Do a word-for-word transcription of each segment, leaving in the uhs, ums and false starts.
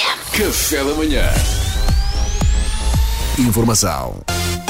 M. Café da manhã. Informação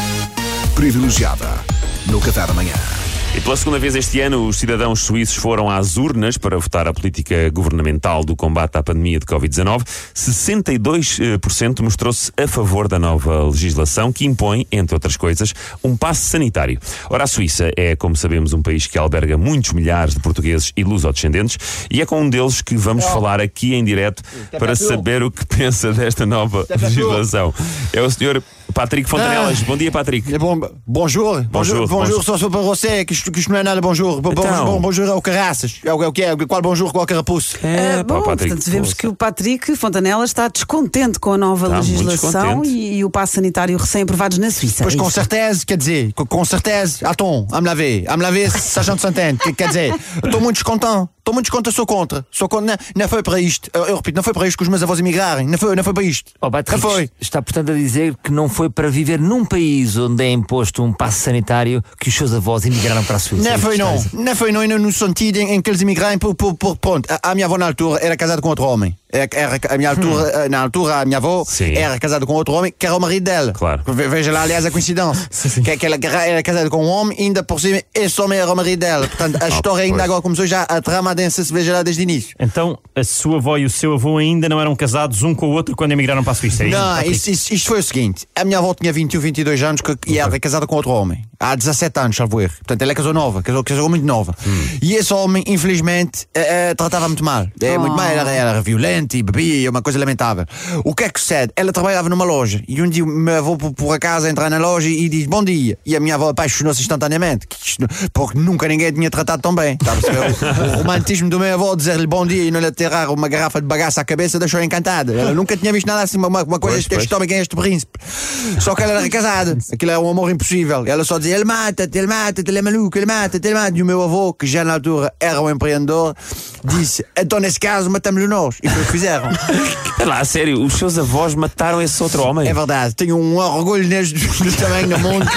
privilegiada no Café da manhã. E pela segunda vez este ano, os cidadãos suíços foram às urnas para votar a política governamental do combate à pandemia de covid dezanove. sessenta e dois por cento mostrou-se a favor da nova legislação que impõe, entre outras coisas, um passe sanitário. Ora, a Suíça é, como sabemos, um país que alberga muitos milhares de portugueses e lusodescendentes, e é com um deles que vamos oh. falar aqui em direto para saber o que pensa desta nova legislação. É o senhor Patrick Fontanelas. Ah. Bom dia, Patrick. É bom, bonjour. Bonjour. Bonjour, só sou para você, que isto, que isto não é nada bonjour. Bon, então. bon, bonjour é o caraças. É o que é? Qual bonjour, qual carapuço? É, uh, bom, Patrick, portanto, vemos que o Patrick Fontanelas está descontente com a nova está legislação e, e o passe sanitário recém-aprovados na Suíça. Pois, é com isso? certeza, quer dizer, com, com certeza, attends, à me laver, à me laver, sachant de Santene, quer dizer, estou muito descontente. Estou muito descontente, sou contra. Sou contra. Não, não foi para isto. Eu, eu repito, não foi para isto que os meus avós emigrarem. Não foi, não foi para isto. Oh, Patrick, não foi. Está, portanto, a dizer que não foi para viver num país onde é imposto um passe sanitário que os seus avós emigraram para a Suíça. Não foi, não. Não foi, não. No sentido em, em que eles emigraram por, por, por pronto. A, a minha avó, na altura, era casada com outro homem. Era, a minha altura, hum. Na altura, a minha avó sim. era casada com outro homem que era o marido dela. Claro. Veja lá, aliás, a coincidência. sim, sim. Que, que ela era casada com um homem e ainda por cima esse homem era o marido dela. Portanto, a oh, história ainda pois. agora começou já a trama densa, se veja lá desde o início. Então, a sua avó e o seu avô ainda não eram casados um com o outro quando emigraram para a Suíça? É não, isto, isto, isto foi o seguinte. A minha avó tinha vinte e um, vinte e dois anos que, okay. e ela era casada com outro homem. Há dezassete anos, salvo erro. Portanto, ela casou nova, casou, casou muito nova. Hum. E esse homem, infelizmente, uh, uh, tratava muito mal. É, oh. muito mal, era, era violento e bebia, uma coisa lamentável. O que é que sucede? Ela trabalhava numa loja e um dia o meu avô, por, por acaso, entra na loja e diz bom dia. E a minha avó apaixonou-se instantaneamente, porque nunca ninguém tinha tratado tão bem. Tá a perceber? O, o romantismo do meu avó, dizer-lhe bom dia e não lhe tirar uma garrafa de bagaço à cabeça, deixou encantada. Ela nunca tinha visto nada assim, uma, uma coisa pois, este homem, quem é este príncipe? Só que ela era casada. Aquilo era um amor impossível. Ela só dizia, ele mata-te, ele mata-te, ele é maluco, ele mata-te, ele mata-te. E o meu avô, que já na altura era um empreendedor, disse, então nesse caso matamos-lhe nós. E foi o que fizeram. É lá, sério, os seus avós mataram esse outro homem? É verdade, tenho um orgulho neste tamanho no mundo.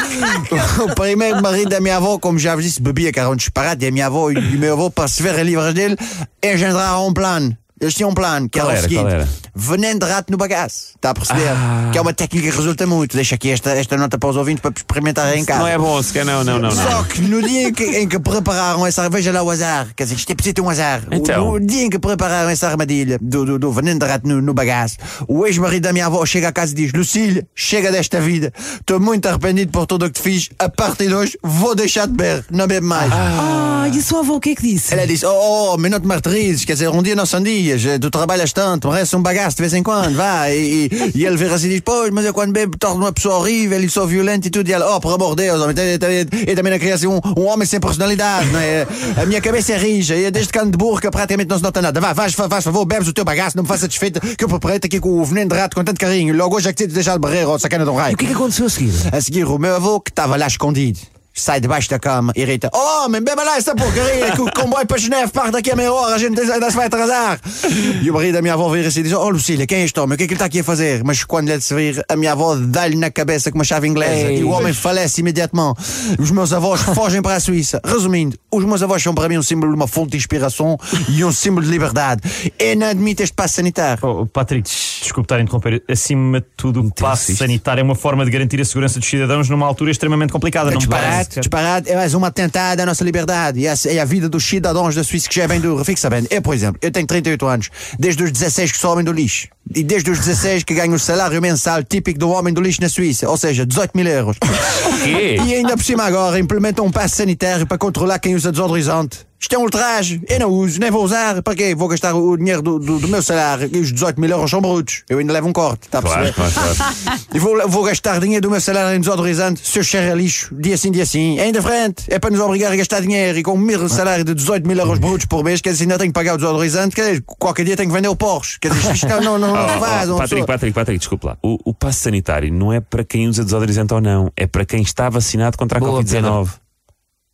O primeiro marido da minha avó, como já vos disse, bebia, que era um disparate, e a minha avó e o meu avô, para se ver livres dele, engendraram um plano. Eles tinham um plano, que qual era, era o seguinte: era? veneno de rato no bagaço. Está a perceber? Ah. Que é uma técnica que resulta muito. Deixa aqui esta, esta nota para os ouvintes para experimentar em casa. Não é bom, se quer não, não, não. Só não. que no dia em que, em que prepararam essa. Veja lá o azar. Quer dizer, isto é preciso ter um azar. Então. O, no dia em que prepararam essa armadilha do, do, do veneno de rato no, no bagaço, o ex-marido da minha avó chega a casa e diz: Lucília, chega desta vida. Estou muito arrependido por tudo o que te fiz. A partir de hoje vou deixar de beber. Não bebo mais. Ah, e a sua avó o que é que disse? Ela disse: Oh, oh mas não te martirizes. Quer dizer, um dia não são dias. Tu trabalhas tanto, merece um bagaço de vez em quando, vá. E, e, e ele vira assim e diz: Pois, mas eu quando bebo torno uma pessoa horrível e sou violento e tudo. E ela: Oh, por amor de Deus, homem, eu também não queria ser um, um homem sem personalidade, não é? A minha cabeça é rija e desde cano de burca praticamente não se nota nada. Vá, faz, faz favor, bebes o teu bagaço, não me faça desfeita que eu preparei-te aqui com o veneno de rato com tanto carinho. Logo hoje é que te deixar de barreira ou de sacana de um raio. E o que é que aconteceu a seguir? A seguir, o meu avô, que estava lá escondido, sai debaixo da cama, irrita: Oh, homem, beba lá essa porcaria que o comboio para Geneve parte daqui a meia hora, a gente ainda se vai atrasar. E o marido da minha avó vira assim e diz: Oh, Lucília, quem é este homem? O que é que ele está aqui a fazer? Mas quando ele se vir, a minha avó dá-lhe na cabeça com uma chave inglesa. Ei, e o homem falece imediatamente. Os meus avós fogem para a Suíça. Resumindo, os meus avós são para mim um símbolo de uma fonte de inspiração e um símbolo de liberdade. E não admito este passe sanitário. Oh, Patrick, desculpe estar a interromper. Acima de tudo, o passe sanitário é uma forma de garantir a segurança dos cidadãos numa altura extremamente complicada. É não disparate, disparate, é mais um atentado à nossa liberdade e à, e à vida dos cidadãos da Suíça, que já é bem duro. Fique sabendo, eu, por exemplo, eu tenho trinta e oito anos, desde os dezasseis que sou homem do lixo. E desde os dezasseis que ganho o salário mensal típico do homem do lixo na Suíça, ou seja, dezoito mil euros. Okay. E ainda por cima agora implementam um passe sanitário para controlar quem usa desodorizante. Isto é um ultraje, eu não uso, nem vou usar. Para quê? Vou gastar o dinheiro do, do, do meu salário e os dezoito mil euros são brutos. Eu ainda levo um corte, está a perceber? Claro, claro, claro. E vou, vou gastar dinheiro do meu salário em desodorizante, se eu cheiro a lixo, dia sim, dia sim. É ainda frente, é para nos obrigar a gastar dinheiro. E com um salário de dezoito mil euros brutos por mês, quer dizer, ainda tenho que pagar o desodorizante, quer dizer, qualquer dia tenho que vender o Porsche. Quer dizer, isto não, não, não, não oh, faz. Oh, não Patrick, Patrick, Patrick, desculpe lá. O, o passe sanitário não é para quem usa desodorizante ou não, é para quem está vacinado contra a covid dezanove.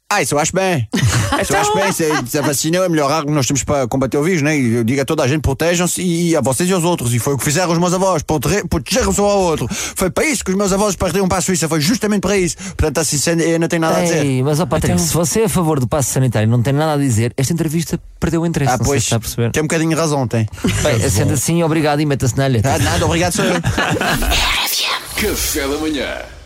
Ah, isso eu acho bem. Isso eu acho bem. Se, se a vacina é a melhor arma que nós temos para combater o vírus, né? Eu digo a toda a gente, protejam-se e a vocês e aos outros. E foi o que fizeram os meus avós, protegeram-se um ao outro. Foi para isso que os meus avós partiram para a Suíça, foi justamente para isso. Portanto, assim, eu não tenho nada a dizer. Ei, mas, ó Patrick, então... se você é a favor do passo sanitário e não tem nada a dizer, esta entrevista perdeu o interesse. Ah, pois, está a perceber. Tem um bocadinho de razão, tem. Bem, sendo assim, obrigado e meta-se na alha. Ah, nada, obrigado, sou eu. Café da manhã.